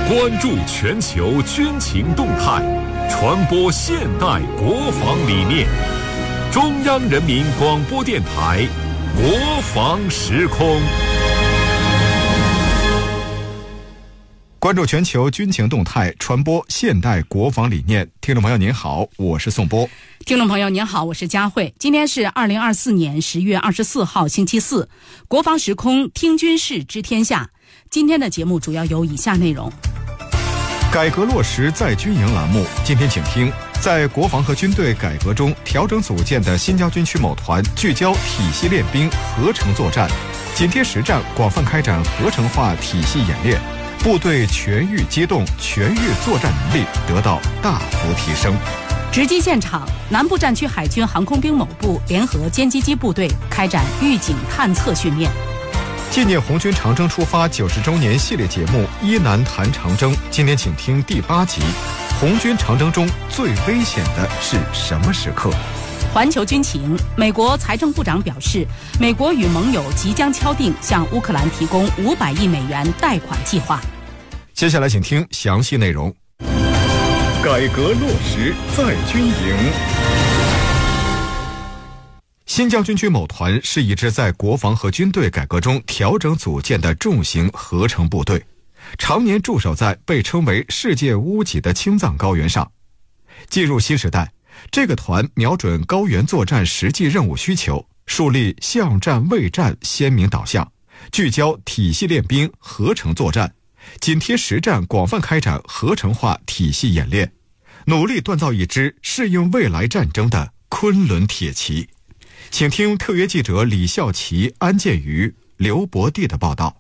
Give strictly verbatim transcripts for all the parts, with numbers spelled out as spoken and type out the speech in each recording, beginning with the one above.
关注全球军情动态，传播现代国防理念。中央人民广播电台国防时空。 关注全球军情动态，传播现代国防理念。听众朋友您好，我是宋波。 听众朋友您好，我是佳慧。今天是二零二四年十月二十四号星期四，国防时空听军事知天下。今天的节目主要有以下内容： 改革落实在军营栏目，今天请听在国防和军队改革中调整组建的新疆军区某团聚焦体系练兵、合成作战，紧贴实战，广泛开展合成化体系演练，部队全域机动、全域作战能力得到大幅提升。 直击现场，南部战区海军航空兵某部联合歼击机部队开展预警探测训练。 纪念红军长征出发九十周年系列节目《一南谈长征》，今天请听第八集：红军长征中最危险的是什么时刻？ 环球军情，美国财政部长表示，美国与盟友即将敲定向乌克兰提供五百亿美元贷款计划。 接下来请听详细内容。 改革落实在军营。 新疆军区某团是一支在国防和军队改革中调整组建的重型合成部队，常年驻守在被称为世界屋脊的青藏高原上。进入新时代，这个团瞄准高原作战实际任务需求，树立巷战卫战鲜明导向，聚焦体系练兵、合成作战，紧贴实战，广泛开展合成化体系演练，努力锻造一支适应未来战争的昆仑铁骑。请听特约记者李孝奇、安建瑜、刘博地的报道。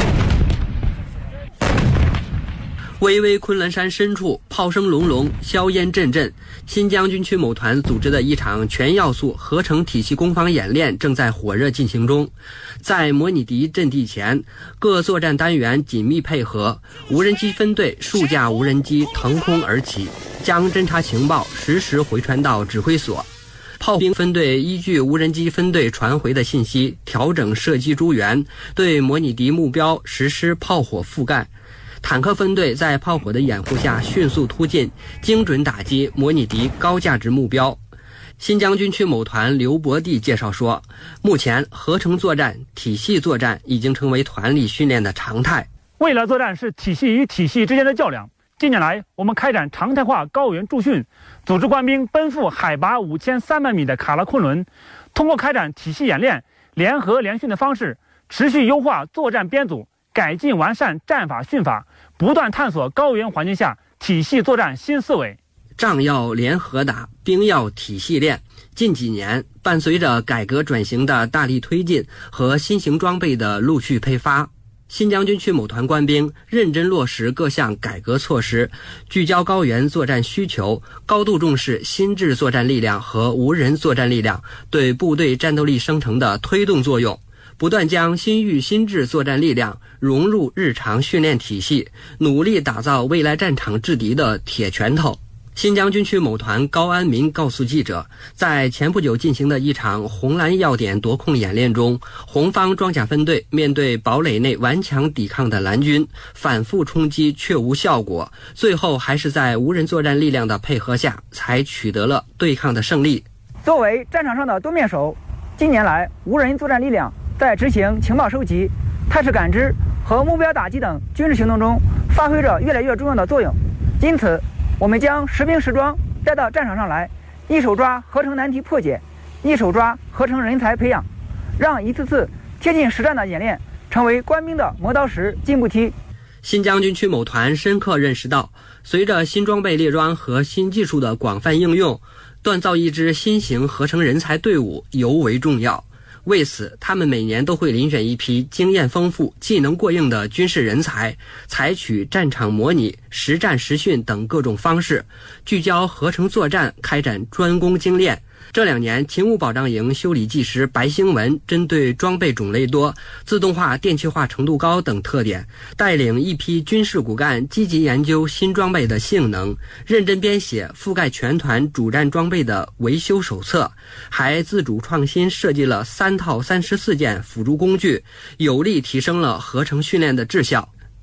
巍巍昆仑山深处，炮声隆隆，硝烟阵阵。新疆军区某团组织的一场全要素合成体系攻防演练正在火热进行中。在模拟敌阵地前，各作战单元紧密配合，无人机分队数架无人机腾空而起，将侦察情报实时回传到指挥所。炮兵分队依据无人机分队传回的信息，调整射击诸元，对模拟敌目标实施炮火覆盖。坦克分队在炮火的掩护下迅速突进，精准打击模拟敌高价值目标。新疆军区某团刘博地介绍说，目前合成作战、体系作战已经成为团里训练的常态。 未来作战是体系与体系之间的较量。近年来，我们开展常态化高原驻训，组织官兵奔赴海拔五千三百米的喀拉昆仑，通过开展体系演练、联合联训的方式，持续优化作战编组，改进完善战法训法，不断探索高原环境下体系作战新思维。 仗要联合打，兵要体系练。近几年，伴随着改革转型的大力推进和新型装备的陆续配发，新疆军区某团官兵认真落实各项改革措施，聚焦高原作战需求，高度重视新质作战力量和无人作战力量对部队战斗力生成的推动作用，不断将新域新质作战力量融入日常训练体系，努力打造未来战场制敌的铁拳头。新疆军区某团高安民告诉记者，在前不久进行的一场红蓝要点夺控演练中，红方装甲分队面对堡垒内顽强抵抗的蓝军，反复冲击却无效果，最后还是在无人作战力量的配合下，才取得了对抗的胜利。 作为战场上的多面手，近年来无人作战力量在执行情报收集、态势感知和目标打击等军事行动中发挥着越来越重要的作用。因此，我们将实兵实装带到战场上来，一手抓合成难题破解，一手抓合成人才培养，让一次次贴近实战的演练成为官兵的磨刀石、进步梯。 新疆军区某团深刻认识到，随着新装备列装和新技术的广泛应用，锻造一支新型合成人才队伍尤为重要。为此，他们每年都会遴选一批经验丰富、技能过硬的军事人才，采取战场模拟、实战实训等各种方式，聚焦合成作战，开展专攻精练。这两年，勤务保障营修理技师白兴文针对装备种类多、自动化、电气化程度高等特点，带领一批军事骨干积极研究新装备的性能，认真编写覆盖全团主战装备的维修手册，还自主创新设计了三套三十四件辅助工具，有力提升了合成训练的质效。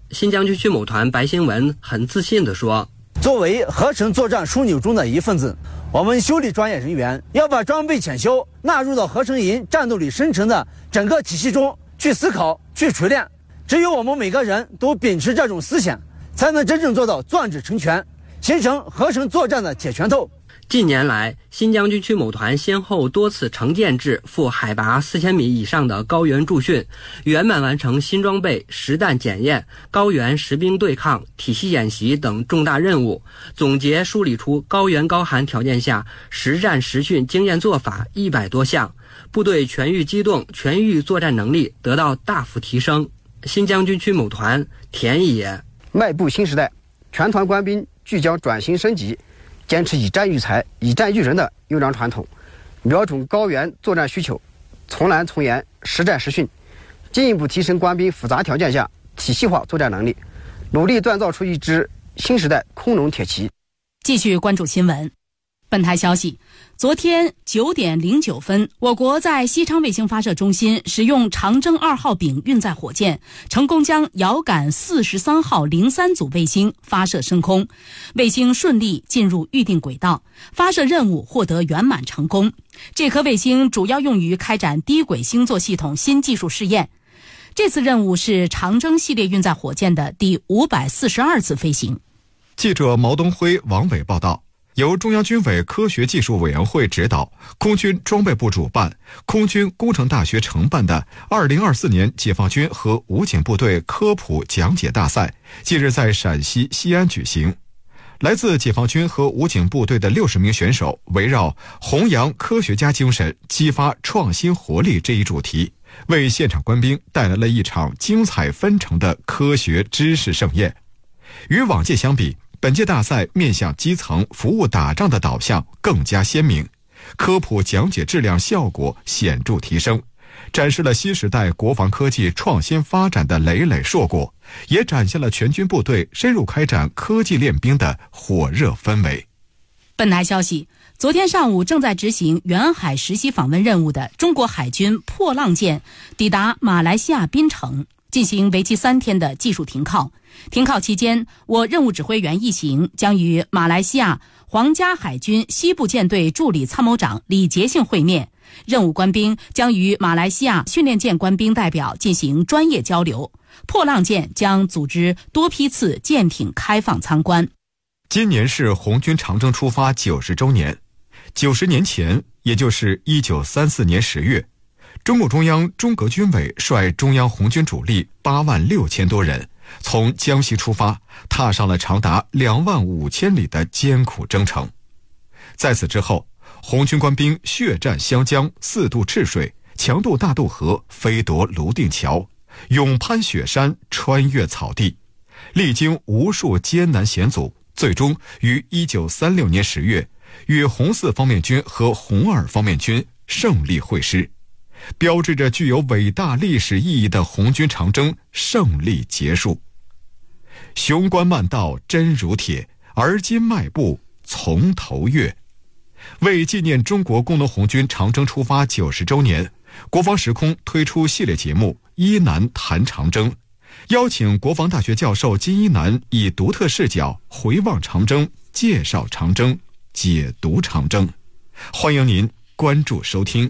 新疆军区某团白兴文很自信地说： 作为合成作战枢纽中的一份子，我们修理专业人员要把装备检修纳入到合成营战斗力生成的整个体系中去思考、去锤炼。只有我们每个人都秉持这种思想，才能真正做到壮志成拳，形成合成作战的铁拳头。 近年来，新疆军区某团先后多次成建制赴海拔四千米以上的高原驻训，圆满完成新装备、实弹检验、高原实兵对抗、体系演习等重大任务，总结梳理出高原高寒条件下实战实训经验做法一百多项，部队全域机动、全域作战能力得到大幅提升。新疆军区某团田野迈步新时代，全团官兵聚焦转型升级，坚持以战育才、以战育人的优良传统，瞄准高原作战需求，从难从严，实战实训，进一步提升官兵复杂条件下体系化作战能力，努力锻造出一支新时代空龙铁骑。 继续关注新闻。本台消息，昨天九点零九分，我国在西昌卫星发射中心使用长征二号丙运载火箭，成功将遥感四十三号零三组卫星发射升空，卫星顺利进入预定轨道，发射任务获得圆满成功。这颗卫星主要用于开展低轨星座系统新技术试验。这次任务是长征系列运载火箭的第五百四十二次飞行。 记者毛东辉、王伟报道。由中央军委科学技术委员会指导，空军装备部主办，空军工程大学承办的二零二四年解放军和武警部队科普讲解大赛，近日在陕西西安举行。来自解放军和武警部队的六十名选手，围绕弘扬科学家精神，激发创新活力这一主题，为现场官兵带来了一场精彩纷呈的科学知识盛宴。与往届相比，本届大赛面向基层服务打仗的导向更加鲜明，科普讲解质量效果显著提升，展示了新时代国防科技创新发展的累累硕果，也展现了全军部队深入开展科技练兵的火热氛围。 本台消息，昨天上午正在执行远海实习访问任务的中国海军破浪舰抵达马来西亚槟城，进行为期三天的技术停靠。停靠期间，我任务指挥员一行将与马来西亚皇家海军西部舰队助理参谋长李杰信会面，任务官兵将与马来西亚训练舰官兵代表进行专业交流。破浪舰将组织多批次舰艇开放参观。 今年是红军长征出发九十周年，九十年前，也就是一九三四年十月，中共中央中革军委率中央红军主力八万六千多人，从江西出发，踏上了长达两万五千里的艰苦征程。在此之后，红军官兵血战湘江，四渡赤水，强渡大渡河，飞夺泸定桥，勇攀雪山，穿越草地，历经无数艰难险阻，最终于一九三六年十月，与红四方面军和红二方面军胜利会师，标志着具有伟大历史意义的红军长征胜利结束。雄关漫道真如铁，而今迈步从头越。为纪念中国工农红军长征出发九十周年，国防时空推出系列节目《一南谈长征》，邀请国防大学教授金一南以独特视角回望长征，介绍长征，解读长征。欢迎您关注收听。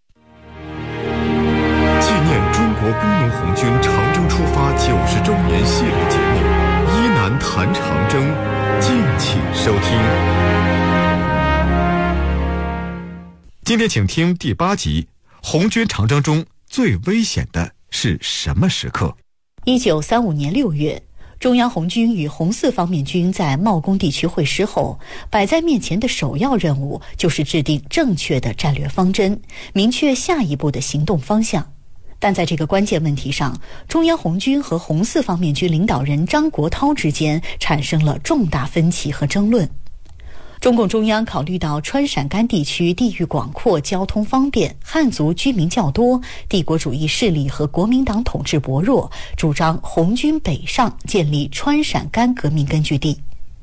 纪念中国工农红军长征出发九十周年系列节目《一南谈长征》，敬请收听。今天请听第八集：红军长征中最危险的是什么时刻？ 一九三五年六月，中央红军与红四方面军在茂工地区会师后，摆在面前的首要任务就是制定正确的战略方针，明确下一步的行动方向。但在这个关键问题上，中央红军和红四方面军领导人张国焘之间产生了重大分歧和争论。中共中央考虑到川陕甘地区地域广阔、交通方便、汉族居民较多，帝国主义势力和国民党统治薄弱，主张红军北上，建立川陕甘革命根据地。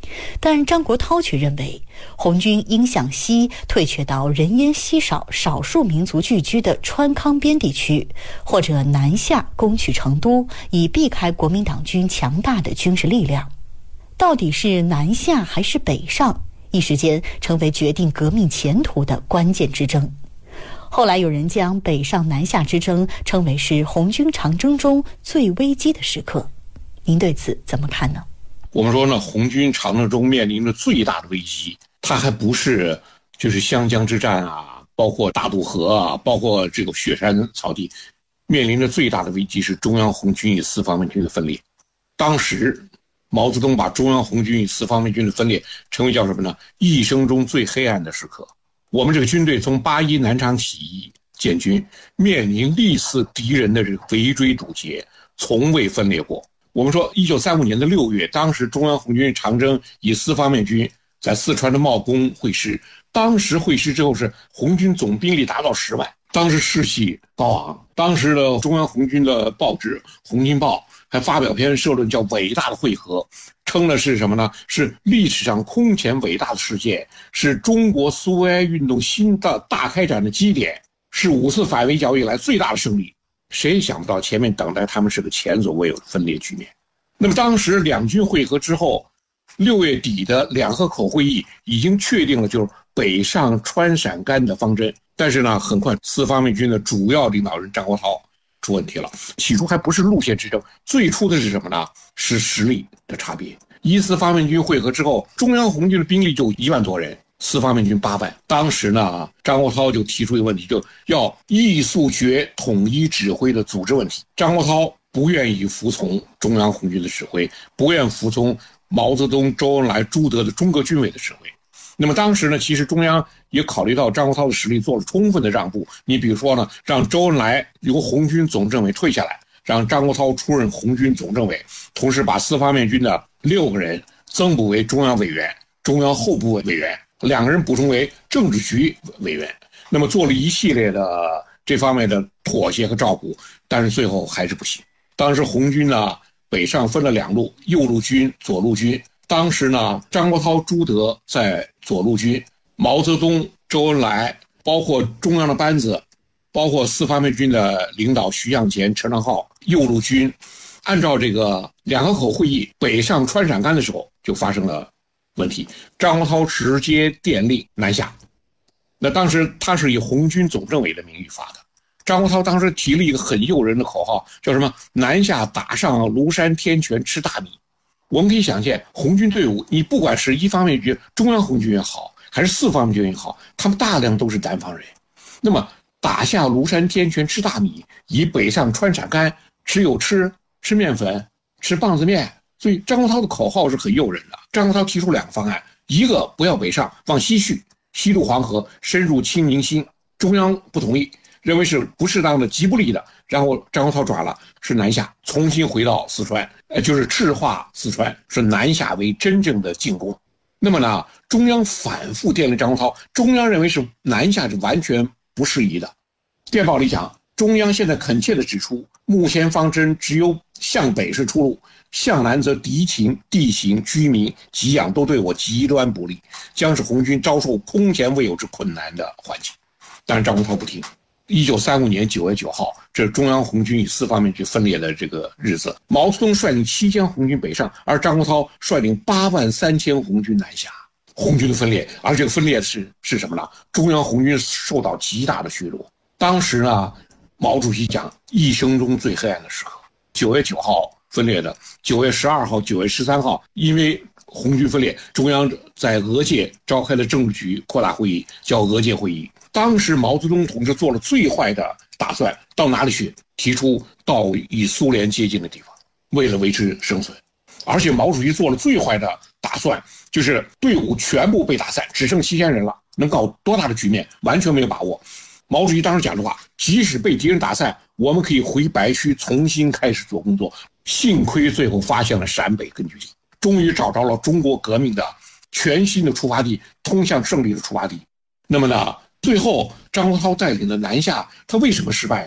但张国焘却认为，红军应向西退却到人烟稀少、少数民族聚居的川康边地区，或者南下攻取成都，以避开国民党军强大的军事力量。到底是南下还是北上，一时间成为决定革命前途的关键之争。后来有人将北上南下之争称为是红军长征中最危机的时刻。您对此怎么看呢？ 我们说呢，红军长征中面临着最大的危机，它还不是就是湘江之战啊，包括大渡河啊，包括这个雪山草地，面临着最大的危机是中央红军与四方面军的分裂。当时毛泽东把中央红军与四方面军的分裂称为叫什么呢？一生中最黑暗的时刻。我们这个军队从八一南昌起义建军，面临历次敌人的这个围追堵截，从未分裂过。我们说一九三五年的六月，当时中央红军长征与四方面军在四川的茂功会师，当时会师之后是红军总兵力达到十万，当时士气高昂。当时的中央红军的报纸《红军报》还发表篇社论叫伟大的会合，称的是什么呢？是历史上空前伟大的事件，是中国苏维埃运动新的大开展的基点，是五次反围剿以来最大的胜利。谁也想不到前面等待他们是个前所未有的分裂局面。那么当时两军会合之后，六月底的两河口会议已经确定了就是北上川陕甘的方针，但是呢，很快四方面军的主要领导人张国焘出问题了。起初还不是路线之争，最初的是什么呢？是实力的差别。一四方面军会合之后，中央红军的兵力就一万多人，四方面军八万。当时呢，张国焘就提出一个问题，就要艺速决统一指挥的组织问题。张国焘不愿意服从中央红军的指挥，不愿服从毛泽东、周恩来、朱德的中革军委的指挥。那么当时呢，其实中央也考虑到张国焘的实力，做了充分的让步。你比如说呢，让周恩来由红军总政委退下来，让张国焘出任红军总政委，同时把四方面军的六个人增补为中央委员、中央候补委员，两个人补充为政治局委员。那么做了一系列的这方面的妥协和照顾，但是最后还是不行。当时红军呢，北上分了两路，右路军、左路军。当时呢，张国焘、朱德在左路军，毛泽东、周恩来，包括中央的班子，包括四方面军的领导徐向前、陈良浩，右路军。按照这个两河口会议北上川陕甘的时候，就发生了问题。张国焘直接电令南下，那当时他是以红军总政委的名义发的。张国焘当时提了一个很诱人的口号，叫什么？南下打上庐山天泉吃大米。我们可以想见，红军队伍，你不管是一方面军、中央红军也好，还是四方面军也好，他们大量都是南方人。那么打下庐山天泉吃大米，以北上川陕甘，吃有吃吃面粉，吃棒子面。所以张国焘的口号是很诱人的。张国焘提出两个方案，一个不要北上，往西去，西渡黄河，深入清宁新。中央不同意，认为是不适当的、极不利的。然后张国焘转了，是南下，重新回到四川，呃，就是赤化四川，是南下为真正的进攻。那么呢，中央反复电令张国焘，中央认为是南下是完全不适宜的。电报里讲，中央现在恳切地指出，目前方针只有向北是出路，向南则敌情、地形、居民、给养都对我极端不利，将使红军遭受空前未有之困难的环境。但是张国焘不听。一九三五年九月九号，这是中央红军与四方面军分裂的这个日子。毛泽东率领七千红军北上，而张国焘率领八万三千红军南下。红军的分裂，而这个分裂是是什么呢？中央红军受到极大的削弱。当时呢，毛主席讲一生中最黑暗的时刻。九月九号分裂的，九月十二号、九月十三号，因为红军分裂，中央在俄界召开了政治局扩大会议，叫俄界会议。当时毛泽东同志做了最坏的打算，到哪里去？提出到与苏联接近的地方，为了维持生存。而且毛主席做了最坏的打算，就是队伍全部被打散，只剩七千人了，能搞多大的局面，完全没有把握。毛主席当时讲的话，即使被敌人打散，我们可以回白区重新开始做工作。幸亏最后发现了陕北根据地，终于找着了中国革命的全新的出发地，通向胜利的出发地。那么呢，最后张国焘带领的南下，他为什么失败呢？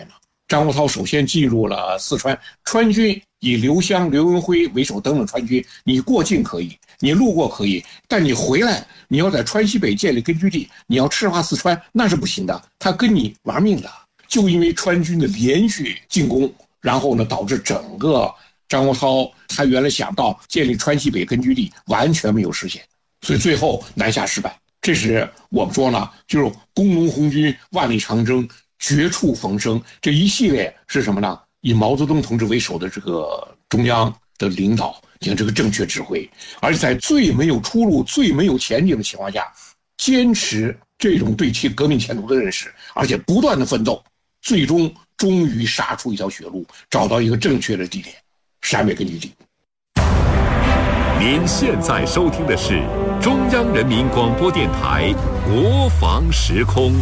张国焘首先进入了四川，川军以刘湘、刘文辉为首等等川军，你过境可以，你路过可以，但你回来，你要在川西北建立根据地，你要赤化四川，那是不行的，他跟你玩命的。就因为川军的连续进攻，然后呢，导致整个张国焘他原来想到建立川西北根据地完全没有实现，所以最后南下失败。这是我们说呢，就是工农红军万里长征。绝处逢生，这一系列是什么呢？以毛泽东同志为首的这个中央的领导进行这个正确指挥，而且在最没有出路、最没有前景的情况下，坚持这种对其革命前途的认识，而且不断的奋斗，最终终于杀出一条血路，找到一个正确的地点——陕北根据地。 您现在收听的是中央人民广播电台国防时空。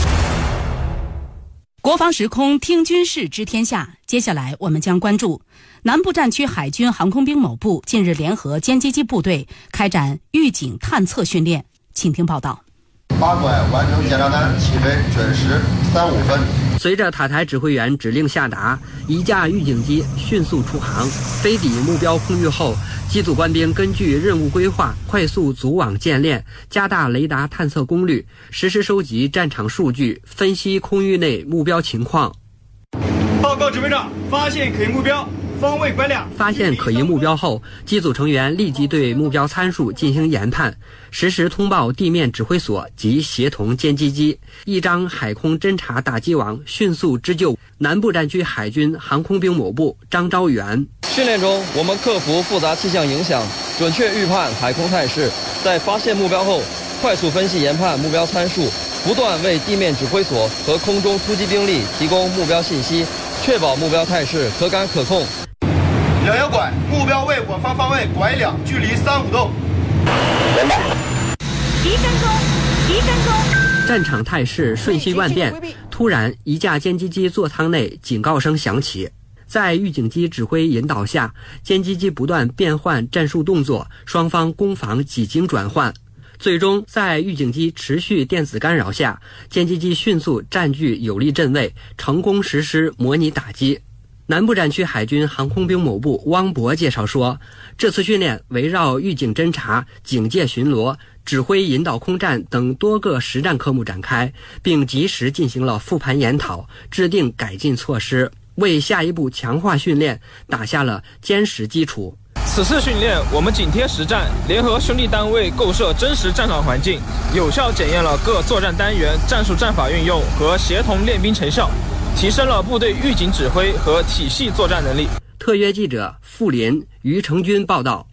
国防时空听军事知天下，接下来我们将关注南部战区海军航空兵某部近日联合歼击机部队开展预警探测训练，请听报道。 八拐完成检查单，起飞准时三五分。 随着塔台指挥员指令下达，一架预警机迅速出航，飞抵目标空域后，机组官兵根据任务规划，快速组网建链，加大雷达探测功率，实时收集战场数据，分析空域内目标情况。 报告指挥长，发现可疑目标，方位拐两。 发现可疑目标后，机组成员立即对目标参数进行研判，实时通报地面指挥所及协同歼击机，一张海空侦察打击网迅速织救。南部战区海军航空兵某部张昭元： 训练中，我们克服复杂气象影响，准确预判海空态势，在发现目标后，快速分析研判目标参数，不断为地面指挥所和空中突击兵力提供目标信息，确保目标态势可感可控。 两摇拐，目标为我方方位拐两，距离三五洞。 明白。 一分钟，一分钟。 战场态势瞬息万变，突然一架歼击机座舱内警告声响起。在预警机指挥引导下，歼击机不断变换战术动作，双方攻防几经转换。最终在预警机持续电子干扰下，歼击机迅速占据有利阵位，成功实施模拟打击。南部战区海军航空兵某部汪博介绍说，这次训练围绕预警侦察、警戒巡逻、指挥引导空战等多个实战科目展开，并及时进行了复盘研讨，制定改进措施，为下一步强化训练打下了坚实基础。 此次训练，我们紧贴实战，联合兄弟单位构设真实战场环境，有效检验了各作战单元战术战法运用和协同练兵成效，提升了部队预警指挥和体系作战能力。 特约记者傅林、于成军报道。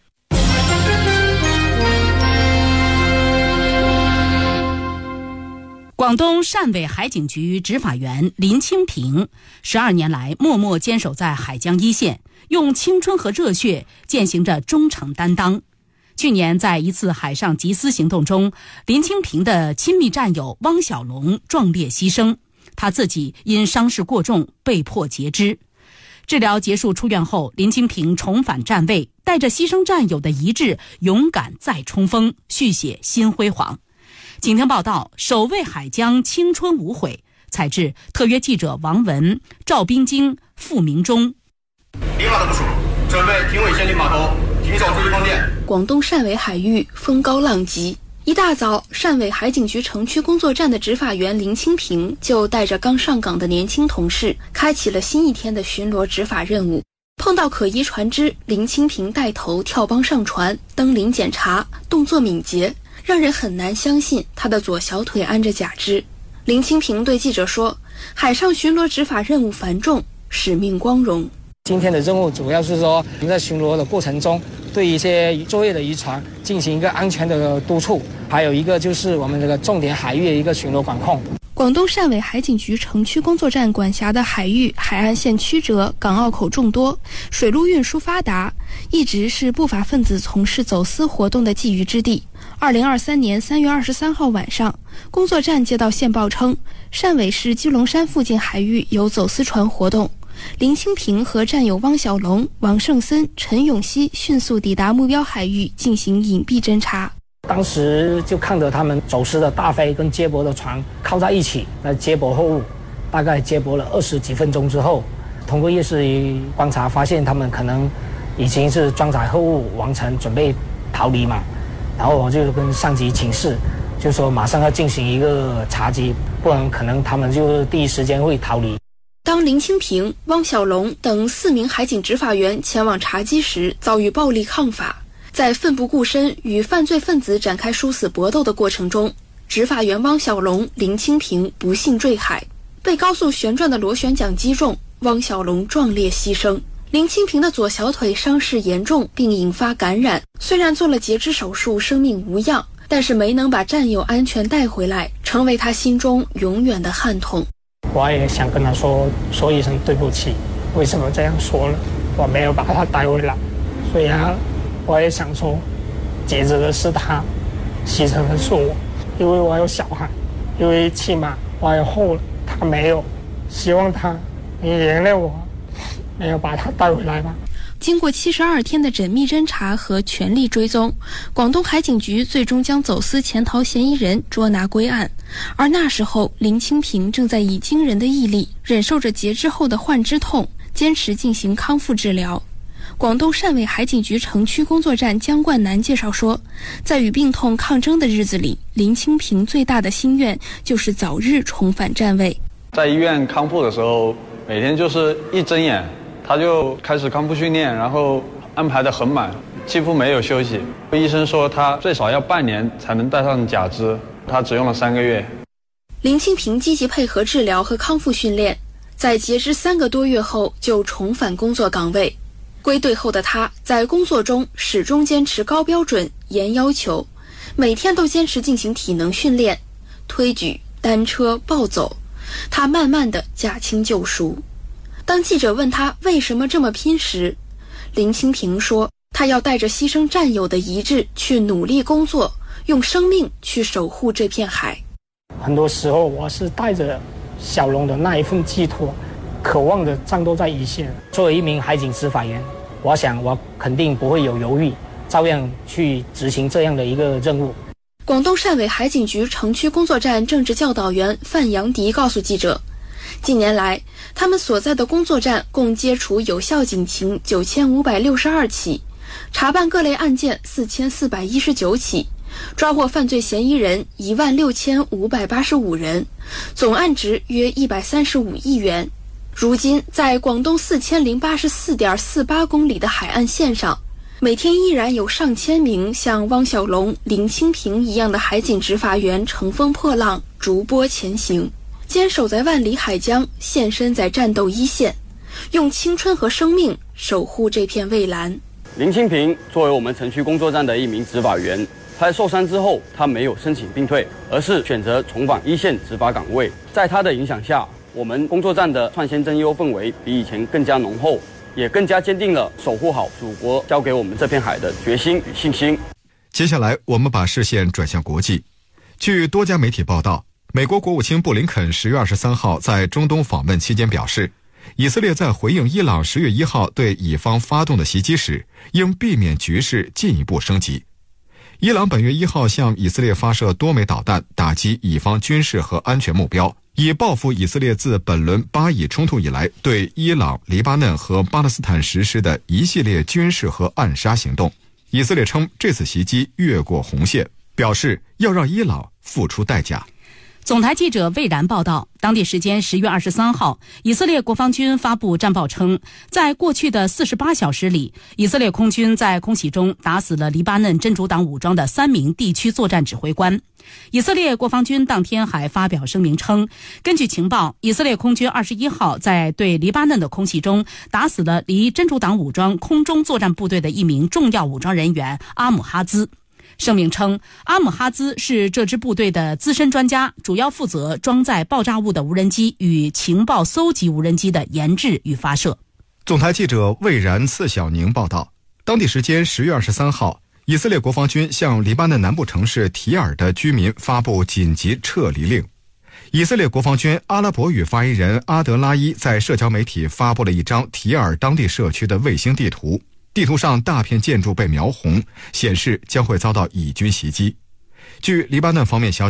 广东汕尾海警局执法员林清平，十二年来默默坚守在海疆一线，用青春和热血践行着忠诚担当。去年在一次海上缉私行动中，林清平的亲密战友汪小龙壮烈牺牲，他自己因伤势过重被迫截肢。治疗结束出院后，林清平重返站位，带着牺牲战友的遗志，勇敢再冲锋，续写新辉煌。请听报道，守卫海疆，青春无悔。采自特约记者王文、赵冰晶、傅明忠。 零码的部署，准备停尾先进码头，停手注意放电。 广东汕尾海域风高浪急，一大早，汕尾海警局城区工作站的执法员林清平就带着刚上岗的年轻同事，开启了新一天的巡逻执法任务。碰到可疑船只，林清平带头跳帮上船，登临检查，动作敏捷，让人很难相信他的左小腿安着假肢。林清平对记者说，海上巡逻执法任务繁重，使命光荣。 今天的任务主要是说，我们在巡逻的过程中，对一些作业的渔船进行一个安全的督促，还有一个就是我们这个重点海域的一个巡逻管控。 广东汕尾海警局城区工作站管辖的海域海岸线曲折，港澳口众多，水陆运输发达，一直是不法分子从事走私活动的觊觎之地。二零二三年三月二十三号晚上，工作站接到线报称，汕尾市基隆山附近海域有走私船活动。林清平和战友汪小龙、王胜森、陈永熙迅速抵达目标海域进行隐蔽侦查。 当时就看着他们走私的大飞跟接驳的船靠在一起来接驳货物， 大概接驳了二十几分钟之后，通过夜视观察发现他们可能已经是装载货物完成，准备逃离嘛。然后我就跟上级请示，就说马上要进行一个查缉，不然可能他们就第一时间会逃离。 当林清平、汪小龙等四名海警执法员前往查缉时，遭遇暴力抗法。在奋不顾身与犯罪分子展开殊死搏斗的过程中，执法员汪小龙、林清平不幸坠海，被高速旋转的螺旋桨击中，汪小龙壮烈牺牲。林清平的左小腿伤势严重，并引发感染，虽然做了截肢手术，生命无恙，但是没能把战友安全带回来，成为他心中永远的憾痛。 我也想跟他说说一声对不起，为什么这样说呢？我没有把他带回来，所以啊，我也想说，截肢的是他，牺牲的是我，因为我有小孩，因为起码我有后了，他没有，希望他你原谅我。没有把他带回来吧。 经过七十二天的缜密侦查和全力追踪，广东海警局最终将走私潜逃嫌疑人捉拿归案。而那时候，林清平正在以惊人的毅力忍受着截肢后的患肢痛，坚持进行康复治疗。广东汕尾海警局城区工作站江冠南介绍说，在与病痛抗争的日子里，林清平最大的心愿就是早日重返站位。 在医院康复的时候，每天就是一睁眼他就开始康复训练，然后安排得很满，几乎没有休息。医生说他最少要半年才能戴上假肢，他只用了三个月。 林清平积极配合治疗和康复训练，在截肢三个多月后就重返工作岗位。归队后的他在工作中始终坚持高标准、严要求，每天都坚持进行体能训练，推举、单车、暴走，他慢慢地驾轻就熟。当记者问他为什么这么拼时，林清平说，他要带着牺牲战友的遗志去努力工作，用生命去守护这片海。 很多时候我是带着小龙的那一份寄托，渴望着战斗在一线。作为一名海警执法员，我想我肯定不会有犹豫，照样去执行这样的一个任务。 广东汕尾海警局城区工作站政治教导员范阳迪告诉记者，近年来他们所在的工作站共接触有效警情九千五百六十二起，查办各类案件四千四百一十九起，抓获犯罪嫌疑人一万六千五百八十五人，总案值约一百三十五亿元。如今在广东四千零八十四点四八公里的海岸线上，每天依然有上千名像汪小龙、林清平一样的海警执法员乘风破浪，逐波前行，坚守在万里海疆，现身在战斗一线，用青春和生命守护这片蔚蓝。 林清平作为我们城区工作站的一名执法员，他在受伤之后，他没有申请并退，而是选择重返一线执法岗位。在他的影响下，我们工作站的创新增优氛围比以前更加浓厚，也更加坚定了守护好祖国交给我们这片海的决心与信心。 接下来我们把视线转向国际。据多家媒体报道，美国国务卿布林肯十月二十三号在中东访问期间表示，以色列在回应伊朗十月一号对以方发动的袭击时，应避免局势进一步升级。伊朗本月一号向以色列发射多枚导弹，打击以方军事和安全目标，以报复以色列自本轮巴以冲突以来对伊朗、黎巴嫩和巴勒斯坦实施的一系列军事和暗杀行动。以色列称这次袭击越过红线，表示要让伊朗付出代价。 总台记者魏然报道，当地时间十月二十三号，以色列国防军发布战报称，在过去的四十八小时里，以色列空军在空袭中打死了黎巴嫩真主党武装的三名地区作战指挥官。以色列国防军当天还发表声明称，根据情报，以色列空军二十一号在对黎巴嫩的空袭中打死了离真主党武装空中作战部队的一名重要武装人员阿姆哈兹。声明称，阿姆哈兹是这支部队的资深专家，主要负责装载爆炸物的无人机与情报搜集无人机的研制与发射。 总台记者魏然、次小宁报道，当地时间十月二十三号，以色列国防军向黎巴嫩南部城市提尔的居民发布紧急撤离令。以色列国防军阿拉伯语发言人阿德拉伊在社交媒体发布了一张提尔当地社区的卫星地图，地图上大片建筑被描红，显示将会遭到以军袭击。据黎巴嫩方面消息，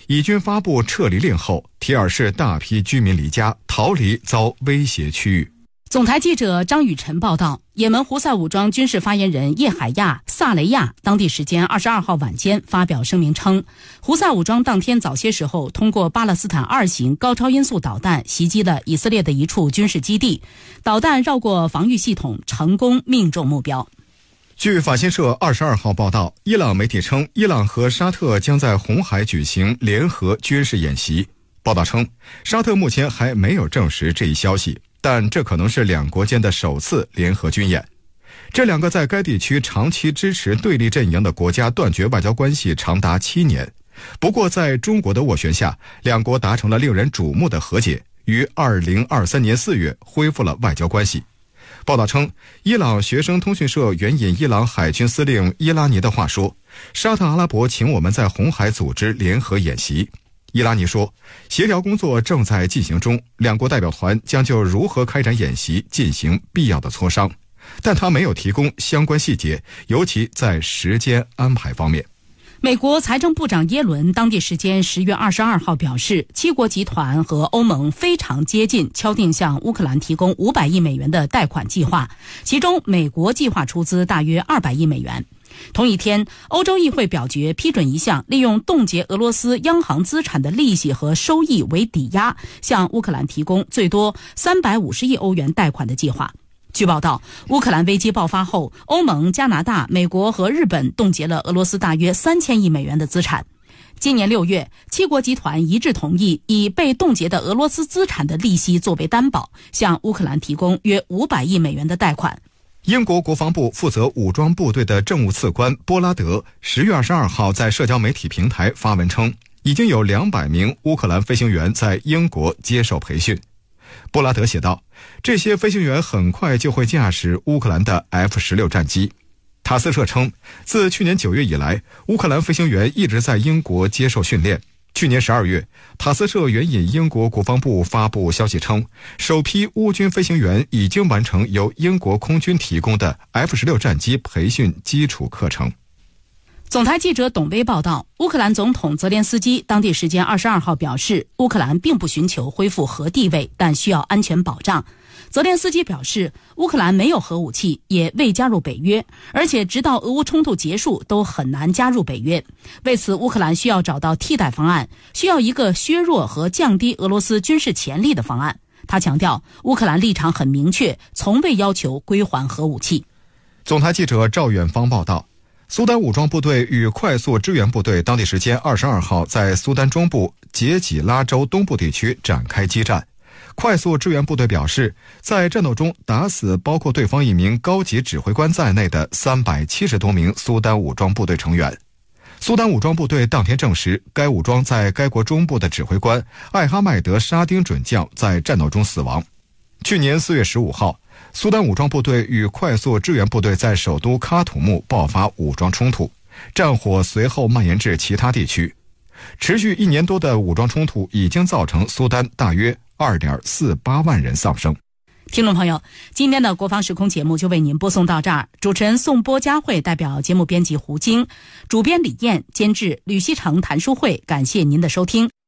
以军发布撤离令后，提尔市大批居民离家逃离遭威胁区域。 总台记者张雨晨报道，也门胡塞武装军事发言人叶海亚·萨雷亚当地时间二十二号晚间发表声明称，胡塞武装当天早些时候通过巴勒斯坦二型高超音速导弹袭击了以色列的一处军事基地，导弹绕过防御系统，成功命中目标。 据法新社二十二号报道，伊朗媒体称，伊朗和沙特将在红海举行联合军事演习。报道称，沙特目前还没有证实这一消息，但这可能是两国间的首次联合军演。这两个在该地区长期支持对立阵营的国家断绝外交关系长达七年。不过在中国的斡旋下，两国达成了令人瞩目的和解，于二零二三年四月恢复了外交关系。报道称，伊朗学生通讯社援引伊朗海军司令伊拉尼的话说，沙特阿拉伯请我们在红海组织联合演习。伊拉尼说，协调工作正在进行中，两国代表团将就如何开展演习进行必要的磋商，但他没有提供相关细节，尤其在时间安排方面。 美国财政部长耶伦当地时间十月二十二号表示，七国集团和欧盟非常接近敲定向乌克兰提供五百亿美元的贷款计划，其中美国计划出资大约二百亿美元。同一天，欧洲议会表决批准一项利用冻结俄罗斯央行资产的利息和收益为抵押，向乌克兰提供最多三百五十亿欧元贷款的计划。据报道，乌克兰危机爆发后，欧盟、加拿大、美国和日本冻结了俄罗斯大约三千亿美元的资产。今年六月，七国集团一致同意以被冻结的俄罗斯资产的利息作为担保，向乌克兰提供约五百亿美元的贷款。 英国国防部负责武装部队的政务次官波拉德十月二十二号在社交媒体平台发文称，已经有两百名乌克兰飞行员在英国接受培训。波拉德写道，这些飞行员很快就会驾驶乌克兰的 F 十六 战机。塔斯社称，自去年九月以来，乌克兰飞行员一直在英国接受训练。去年十二月，塔斯社援引英国国防部发布消息称，首批乌军飞行员已经完成由英国空军提供的 F 十六 战机培训基础课程。 总台记者董威报道，乌克兰总统泽连斯基当地时间二十二号表示，乌克兰并不寻求恢复核地位，但需要安全保障。泽连斯基表示，乌克兰没有核武器，也未加入北约，而且直到俄乌冲突结束都很难加入北约。为此，乌克兰需要找到替代方案，需要一个削弱和降低俄罗斯军事潜力的方案。他强调，乌克兰立场很明确，从未要求归还核武器。 总台记者赵远芳报道，苏丹武装部队与快速支援部队当地时间二十二号在苏丹中部杰己拉州东部地区展开激战。快速支援部队表示，在战斗中打死包括对方一名高级指挥官在内的三百七十多名苏丹武装部队成员。苏丹武装部队当天证实，该武装在该国中部的指挥官艾哈迈德·沙丁准将在战斗中死亡。去年四月十五号，苏丹武装部队与快速支援部队在首都喀土穆爆发武装冲突，战火随后蔓延至其他地区。持续一年多的武装冲突已经造成苏丹大约二点四八万人丧生。 听众朋友，今天的国防时空节目就为您播送到这儿。主持人宋波佳慧代表节目编辑胡晶，主编李燕，监制吕希成、谭淑慧，感谢您的收听。